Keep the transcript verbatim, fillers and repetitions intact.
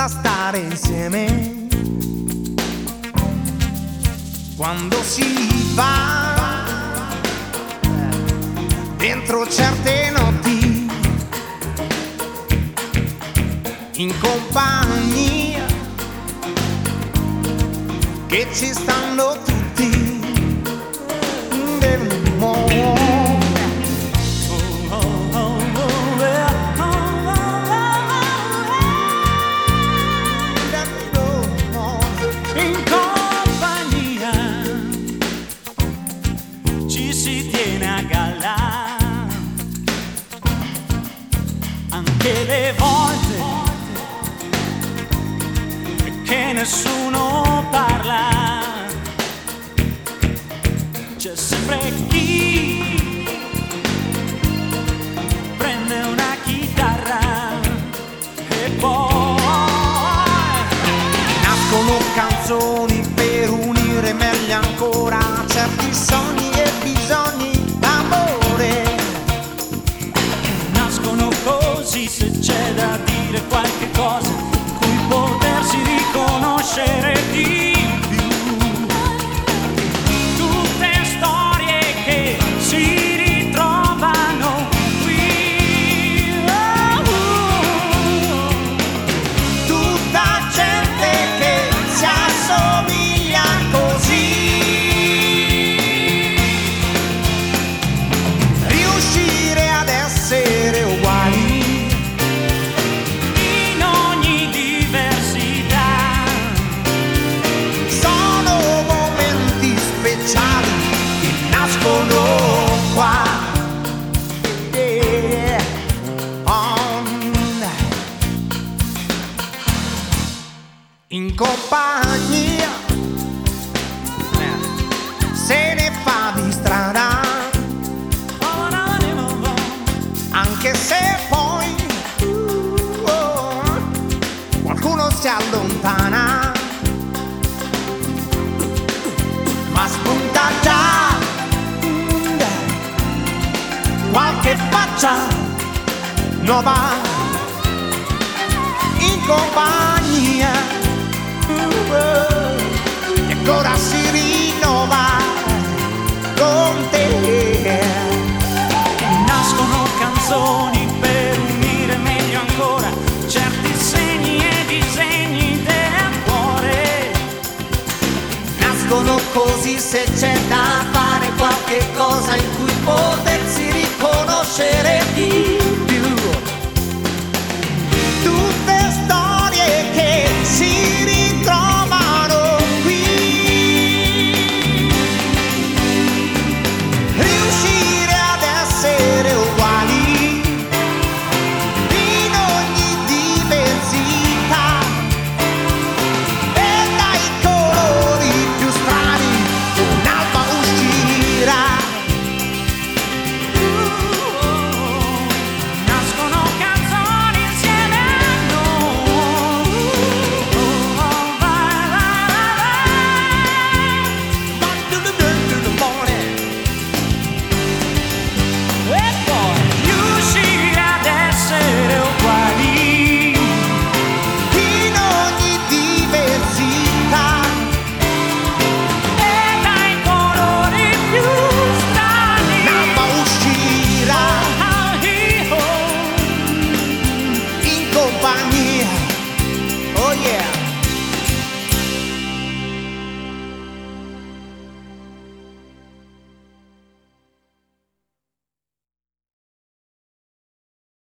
stare insieme. Quando si va dentro certe notti in compagnia che ci stanno tutti del mondo. Anche le volte che nessuno parla, c'è sempre chi prende una chitarra e poi nascono canzoni per unire meglio ancora certi sogni e bisogni d'amore. Nascono così se c'è da dire qualche cosa in cui potersi riconoscere di più. Tutte storie che si ritrovano qui. Oh, oh. Tutta gente che si assomiglia così, riuscire ad essere uguali In ogni diversità sono momenti speciali che nascono qua. Yeah. On. In compagnia se ne fa di strada, anche se poi uh, oh, qualcuno si allontana, ma spunta già mm, qualche faccia nuova in compagnia uh, oh, che ancora si rinnova con te. nascono canzoni per unire meglio ancora certi segni e disegni del cuore. Nascono così se c'è